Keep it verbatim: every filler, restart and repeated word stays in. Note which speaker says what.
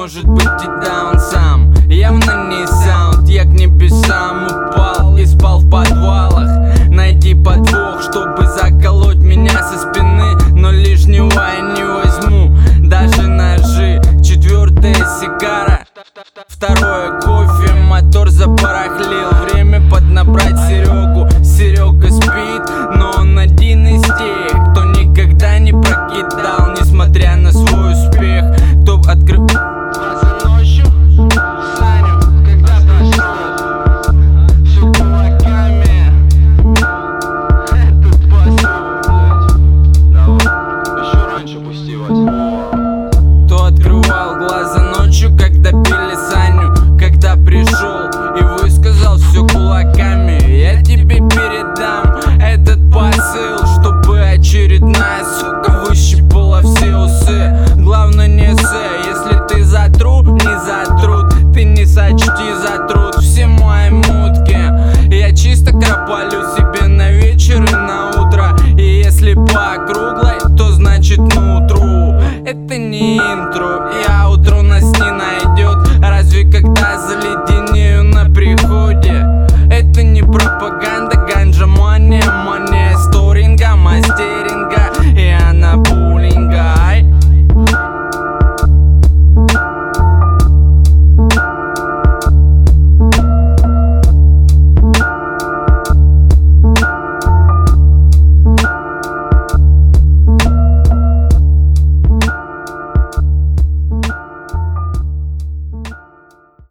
Speaker 1: может быть и даун сам. Явно не саунд, я к небесам упал и спал в подвалах. Найди подвох, чтобы заколоть меня со спины, но лишнего я не возьму, даже ножи. Четвертая сигара, второе кофе, мотор запорохлил. Время поднабрать Серегу. Серега спит, но он один из тех, кто никогда не прокидал, несмотря на свой успех. Кто открыл ночью Саню, когда прошел всю кулаками. Этот посыл, блядь, давай, еще раньше пусти, Вать. Кто открывал глаза ночью, когда били Саню, когда пришел и высказал все кулаками. Я тебе передам этот посыл, чтобы очередная сука выщипала все усы. Главное не сэ, если ты за труд, не за труд, ты не сочти за труд все мои мутки. Я чисто кропалю себе на вечер и на утро, и если по округлой, то значит на утру. Это не интро, я